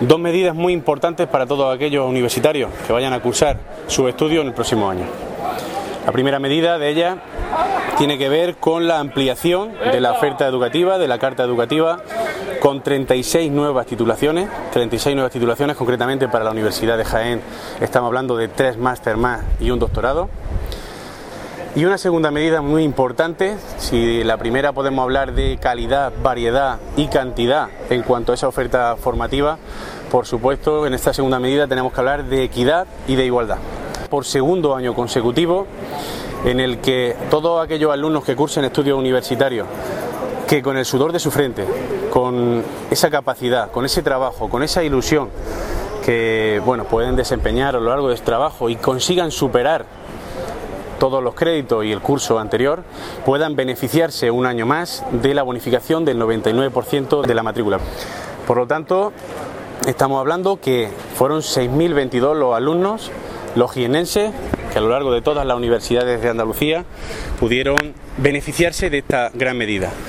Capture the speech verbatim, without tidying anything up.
Dos medidas muy importantes para todos aquellos universitarios que vayan a cursar sus estudios en el próximo año. La primera medida de ellas tiene que ver con la ampliación de la oferta educativa, de la carta educativa, con treinta y seis nuevas titulaciones, treinta y seis nuevas titulaciones concretamente para la Universidad de Jaén. Estamos hablando de tres máster más y un doctorado. Y una segunda medida muy importante, si la primera podemos hablar de calidad, variedad y cantidad en cuanto a esa oferta formativa, por supuesto en esta segunda medida tenemos que hablar de equidad y de igualdad. Por segundo año consecutivo, en el que todos aquellos alumnos que cursen estudios universitarios, que con el sudor de su frente, con esa capacidad, con ese trabajo, con esa ilusión que bueno, pueden desempeñar a lo largo de este trabajo y consigan superar todos los créditos y el curso anterior, puedan beneficiarse un año más de la bonificación del noventa y nueve por ciento de la matrícula. Por lo tanto, estamos hablando que fueron seis mil veintidós los alumnos, los jienenses, que a lo largo de todas las universidades de Andalucía pudieron beneficiarse de esta gran medida.